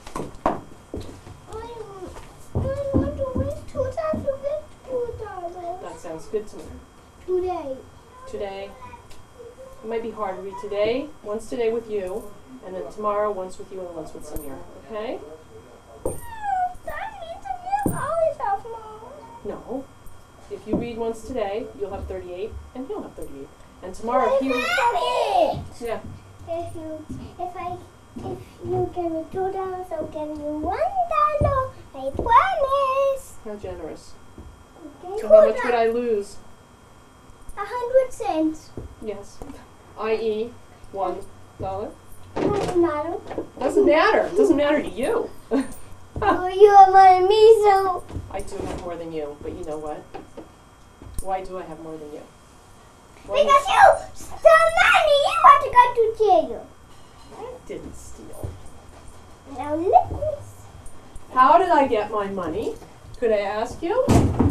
[SPEAKER 1] I want to win $2 to get $2
[SPEAKER 2] That sounds good to me.
[SPEAKER 1] today.
[SPEAKER 2] Today. It might be hard. Read today, once today with you, and then tomorrow once with you and once with Samir. Okay?
[SPEAKER 1] That means I always have more.
[SPEAKER 2] No. If you read once today, you'll have 38, and he'll have 38. And tomorrow, if you yeah.
[SPEAKER 1] If you give me $2, I'll give you $1. I promise.
[SPEAKER 2] How generous.
[SPEAKER 1] Okay.
[SPEAKER 2] So how much would I lose?
[SPEAKER 1] 100 cents.
[SPEAKER 2] Yes. I.e. $1.
[SPEAKER 1] Doesn't matter.
[SPEAKER 2] Doesn't matter. It doesn't matter to you.
[SPEAKER 1] Oh, you are my me, so.
[SPEAKER 2] I do have more than you, but you know what? Why do I have more than you? Why
[SPEAKER 1] Because you stole money, you have to go to jail.
[SPEAKER 2] I didn't steal.
[SPEAKER 1] Now let me see.
[SPEAKER 2] How did I get my money? Could I ask you?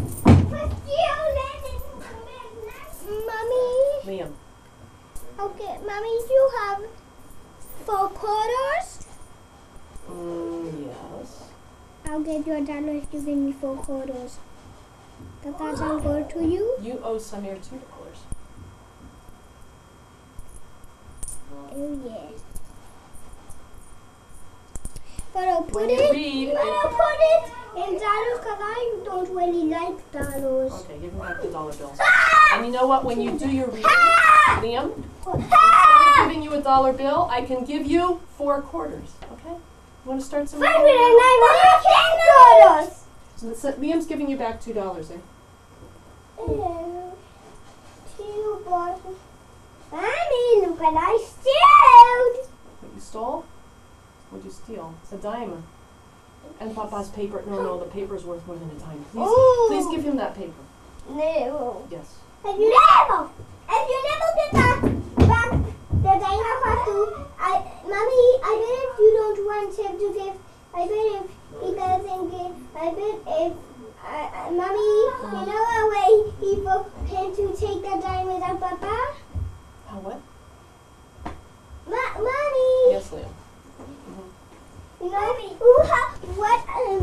[SPEAKER 1] Mommy.
[SPEAKER 2] Liam.
[SPEAKER 1] Okay, Mommy, you have 4 quarters.
[SPEAKER 2] Yes.
[SPEAKER 1] I'll get you $1 if you give me 4 quarters. Does that sound good to you?
[SPEAKER 2] You owe Samir $2.
[SPEAKER 1] Oh, yeah. But I'll put
[SPEAKER 2] When you
[SPEAKER 1] it.
[SPEAKER 2] read,
[SPEAKER 1] But I'll put it in dollars because I don't really like dollars.
[SPEAKER 2] okay, give him back the dollar bills. And you know what? When you do your reading, Liam, instead of giving you a dollar bill, I can give you 4 quarters. Okay? You want to start some?
[SPEAKER 1] $509
[SPEAKER 2] So Liam's giving you back $2, eh?
[SPEAKER 1] Two bottles. Mommy, look what I stole.
[SPEAKER 2] What you stole? What'd you steal? It's a dime. And Papa's paper. No, the paper's worth more than a dime. Please give him that paper.
[SPEAKER 1] No.
[SPEAKER 2] Yes.
[SPEAKER 1] If you never get back the dime, I have to. Mommy, I bet if you don't want him to give, I bet if he doesn't give, I bet if, Mommy, you know a way for him to take the dime without Papa?
[SPEAKER 2] How what?
[SPEAKER 1] Mommy.
[SPEAKER 2] Yes, Liam.
[SPEAKER 1] You know, you have to learn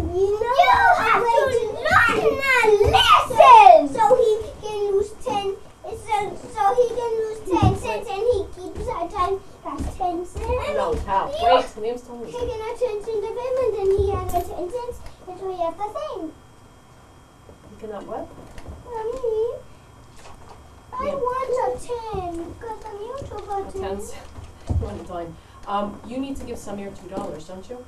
[SPEAKER 1] a lesson. So he can lose 10. So he can lose 10 cents, and he keeps our time at 10 cents.
[SPEAKER 2] No, how? Wait, Liam's telling me.
[SPEAKER 1] Taking our 10 cents of him, and then he has our 10 cents, and so we have the same.
[SPEAKER 2] You cannot what?
[SPEAKER 1] Mommy, I
[SPEAKER 2] Yeah.
[SPEAKER 1] want a 10 because I'm used to a 10.
[SPEAKER 2] 10 cents. One time. You need to give Samir $2, don't you?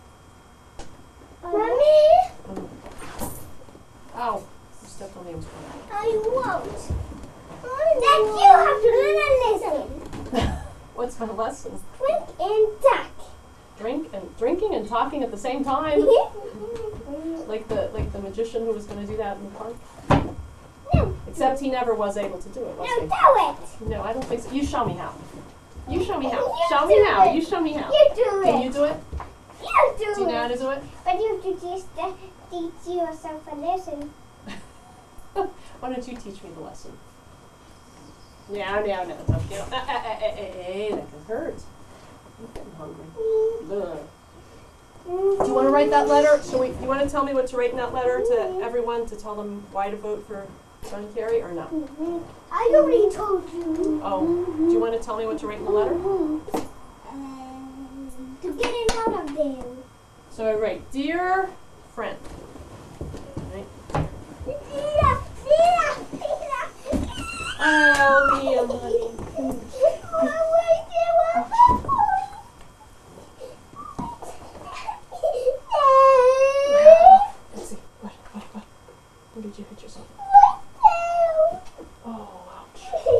[SPEAKER 1] Mommy,
[SPEAKER 2] Ow! You stepped on Liam's foot.
[SPEAKER 1] I won't. Then you have to learn a lesson.
[SPEAKER 2] What's my lesson?
[SPEAKER 1] Drink and talk.
[SPEAKER 2] Drinking and talking at the same time. Like the magician who was going to do that in the park.
[SPEAKER 1] No.
[SPEAKER 2] Except he never was able to do it, was
[SPEAKER 1] No,
[SPEAKER 2] he?
[SPEAKER 1] do it.
[SPEAKER 2] No, I don't think so. You show me how. You show me how.
[SPEAKER 1] You
[SPEAKER 2] Show me
[SPEAKER 1] do
[SPEAKER 2] how.
[SPEAKER 1] it.
[SPEAKER 2] You show me how.
[SPEAKER 1] You do
[SPEAKER 2] Can
[SPEAKER 1] it.
[SPEAKER 2] you do it?
[SPEAKER 1] You do
[SPEAKER 2] Do you know how
[SPEAKER 1] it.
[SPEAKER 2] to do it?
[SPEAKER 1] But you have to just teach yourself a lesson.
[SPEAKER 2] Why don't you teach me the lesson? No, don't get Hey, that can hurt. I'm getting hungry. Ugh. Do you want to write that letter? You want to tell me what to write in that letter to everyone to tell them why to vote for John Kerry or no?
[SPEAKER 1] I already told you.
[SPEAKER 2] Oh, do you want to tell me what to write in the letter?
[SPEAKER 1] To get it out of there.
[SPEAKER 2] So I write, dear friend. Right? Oh, Liam, honey. Let's see. What? Where did you hit yourself? Oh, ouch.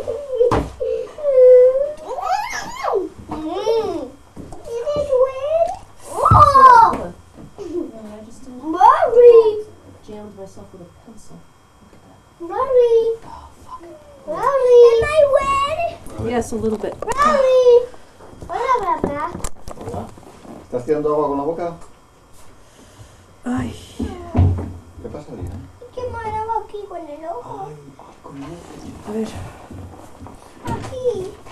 [SPEAKER 2] I just jammed myself with a pencil. Look at that. Oh, fuck.
[SPEAKER 1] Am I wet?
[SPEAKER 2] Yes, a little bit.
[SPEAKER 1] Hola, papá.
[SPEAKER 3] Hola. ¿Estás tirando agua con la boca?
[SPEAKER 2] Ay.
[SPEAKER 3] ¿Qué pasa, Liam?
[SPEAKER 1] ¿Qué moraba aquí con el ojo?
[SPEAKER 3] Ay, con el ojo.
[SPEAKER 2] A ver.
[SPEAKER 1] Aquí,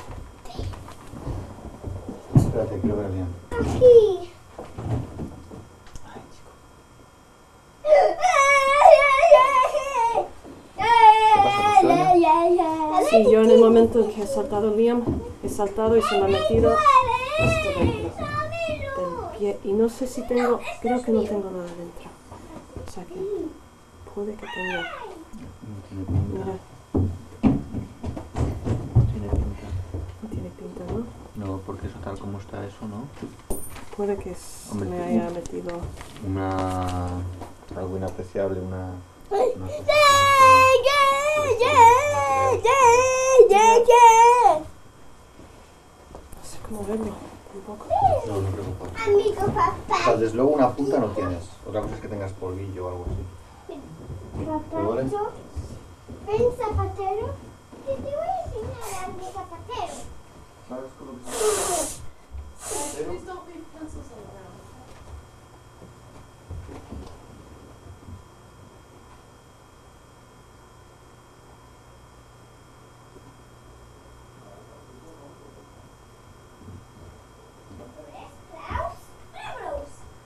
[SPEAKER 3] Espérate, quiero ver a Liam.
[SPEAKER 1] aquí.
[SPEAKER 3] Ay, chico.
[SPEAKER 1] ¿Qué
[SPEAKER 2] Y yo en el momento en que he saltado Liam, he saltado y se me ha metido esto dentro del pie. Y no sé si tengo, creo que no tengo nada dentro. O sea que puede que tenga.
[SPEAKER 3] No tiene pinta.
[SPEAKER 2] Mira,
[SPEAKER 3] No tiene pinta.
[SPEAKER 2] no tiene pinta, ¿no?
[SPEAKER 3] No, porque eso tal como está eso, ¿no?
[SPEAKER 2] Puede que
[SPEAKER 3] Hombre,
[SPEAKER 2] me haya metido.
[SPEAKER 3] Algo inapreciable, una
[SPEAKER 2] No sé cómo verlo, tampoco.
[SPEAKER 3] No, no preocupa.
[SPEAKER 1] Amigo
[SPEAKER 3] O sea,
[SPEAKER 1] papá.
[SPEAKER 3] desde luego una punta no tienes. Otra cosa es que tengas polvillo o algo así. ¿Te duele?
[SPEAKER 1] Papacho. Ven, zapatero. Que te voy a enseñar a mi zapatero.
[SPEAKER 3] ¿Sabes con lo que se
[SPEAKER 4] Please don't leave pencils on the ground.
[SPEAKER 1] Klaus? Bravos.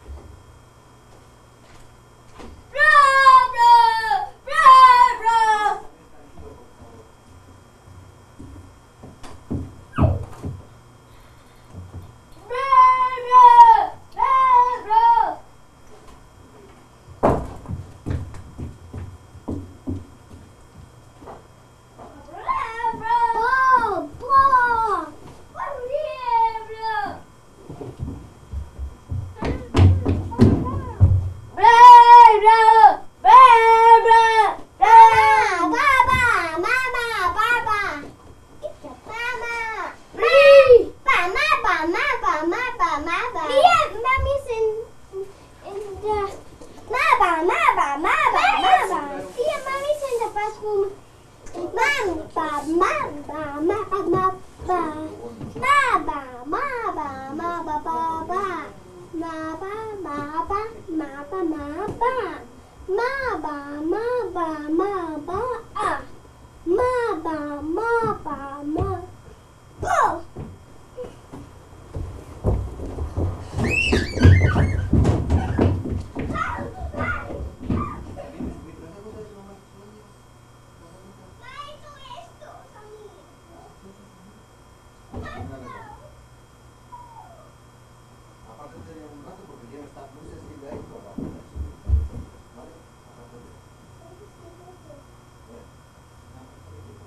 [SPEAKER 3] Aparte sería un rato porque ya está muy sensible ahí todo el rato. ¿Vale? Aparte de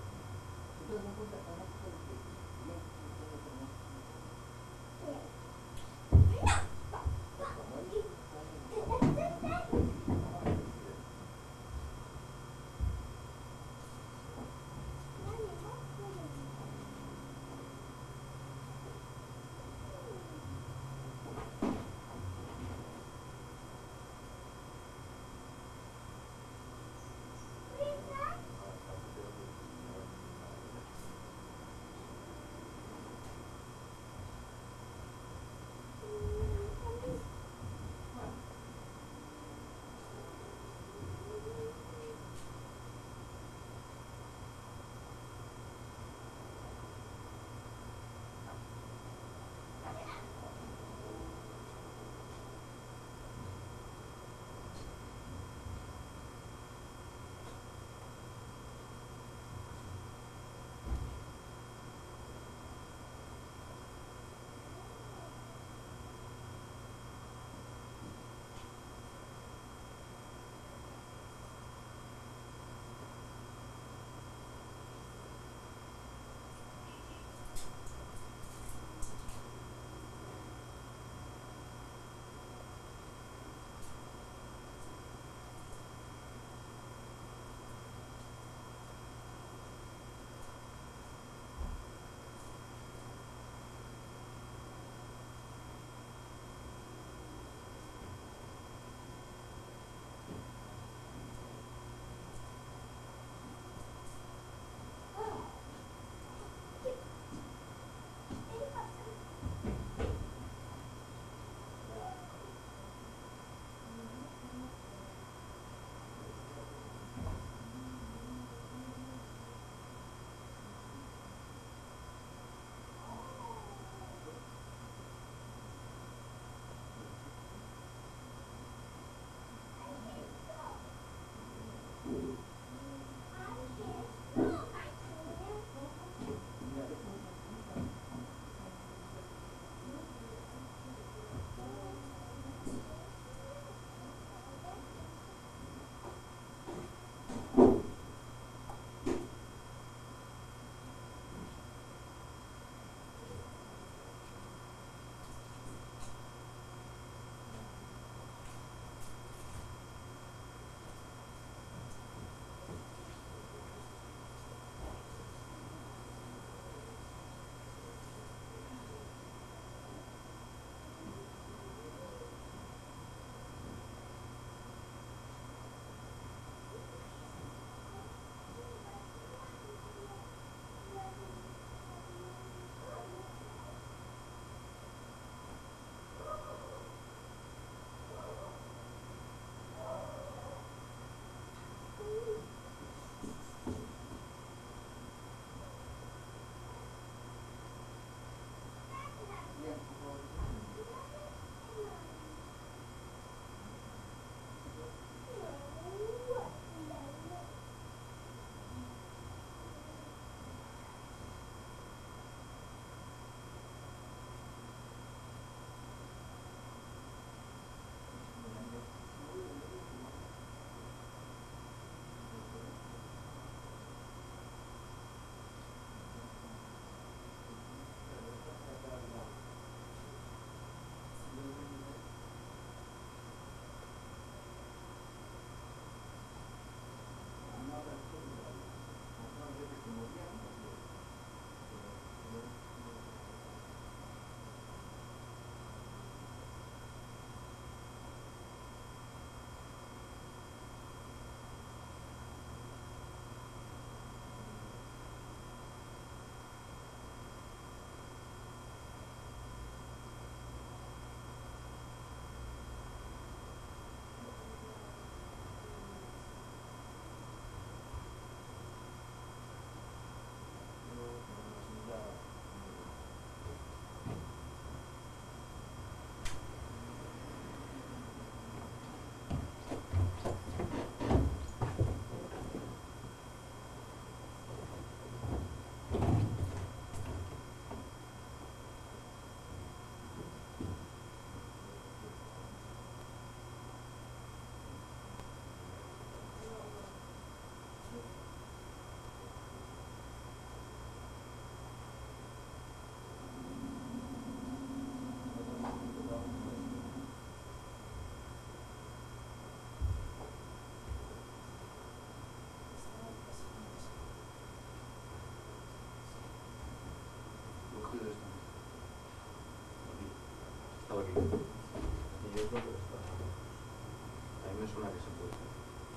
[SPEAKER 3] Y yo creo que está. A mí me suena que se puede hacer.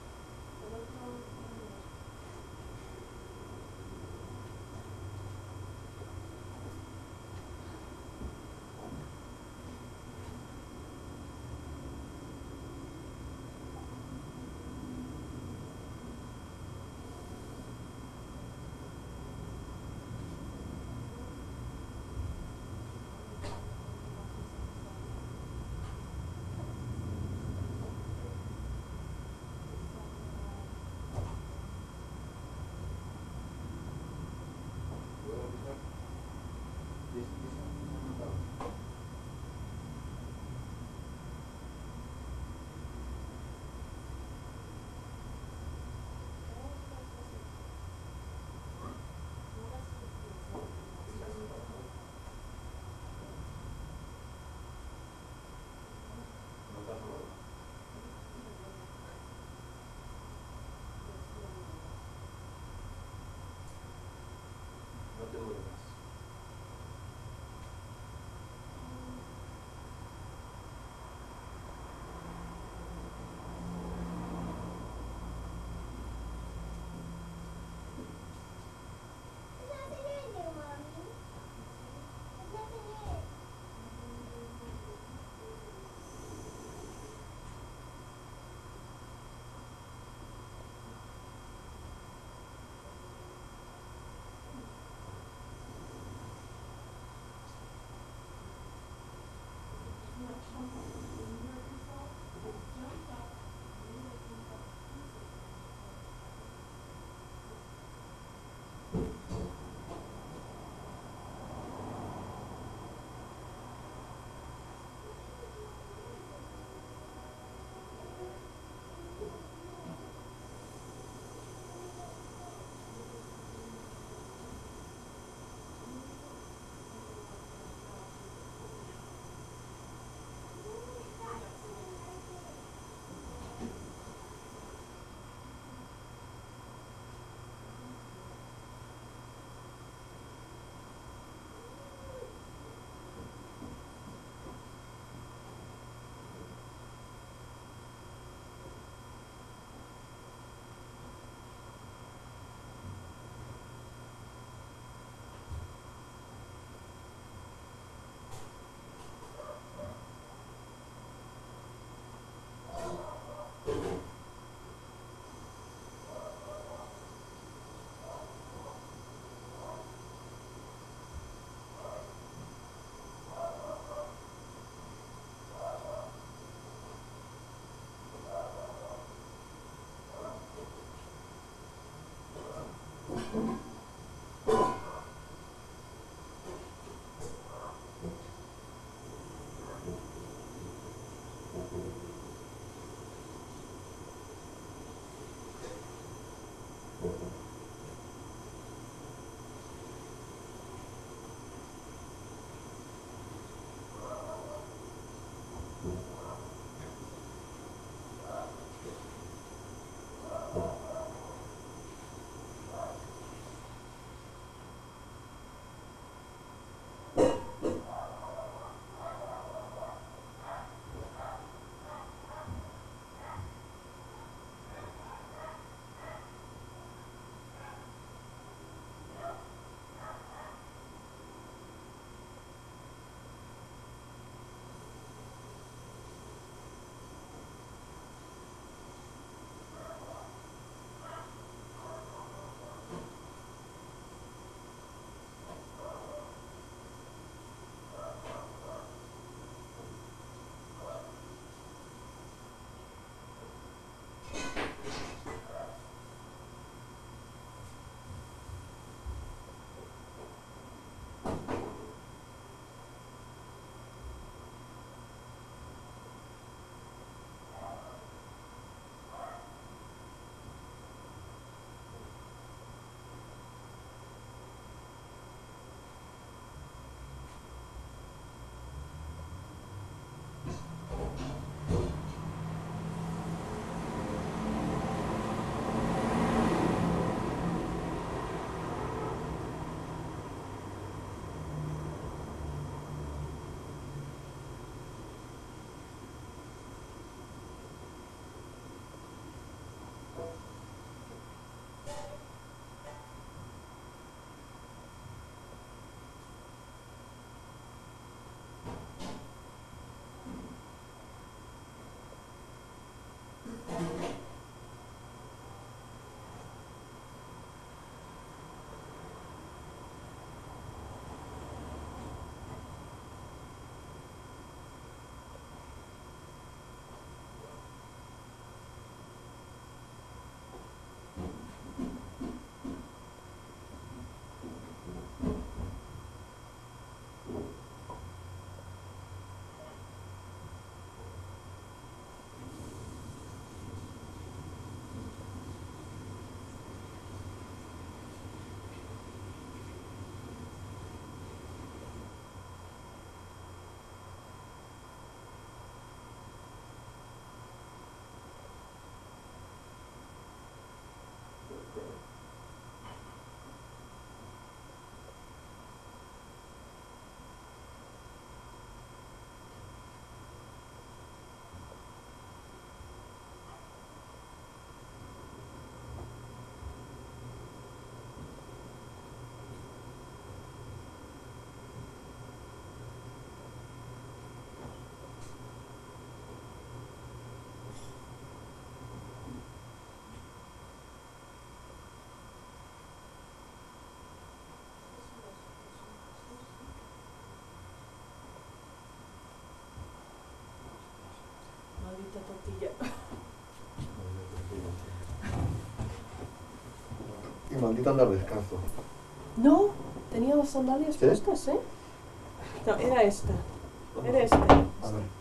[SPEAKER 3] ¿Puedo empezar? No pasa nada. No te duele más. Y maldito andar descalzo.
[SPEAKER 2] No, tenía las sandalias
[SPEAKER 3] ¿Sí?
[SPEAKER 2] puestas, ¿eh? No, era esta. Era este.
[SPEAKER 3] A ver.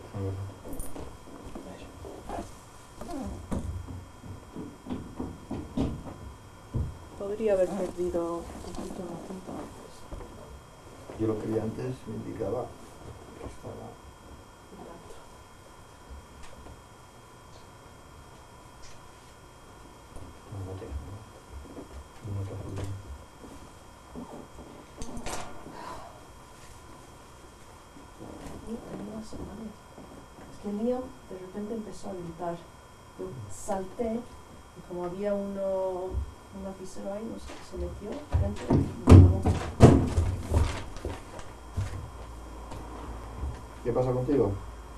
[SPEAKER 2] Podría haber perdido un poquito la punta antes.
[SPEAKER 3] Yo lo que vi antes me indicaba que estaba... No te azul.
[SPEAKER 2] Yo tenía las sandalias. Es que el mío de repente empezó a gritar. Yo salté y como había un lapicero ahí, no sé, se metió dentro y me clavó.
[SPEAKER 3] ¿Qué pasa contigo?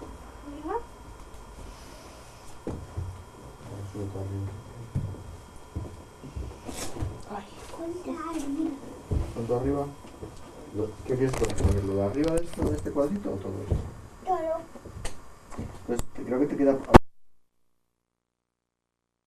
[SPEAKER 2] Ay,
[SPEAKER 3] ¿Cuánto arriba? ¿Qué quieres poner? ¿Lo de arriba de este cuadrito o todo esto?
[SPEAKER 1] Todo.
[SPEAKER 3] Pues creo que te queda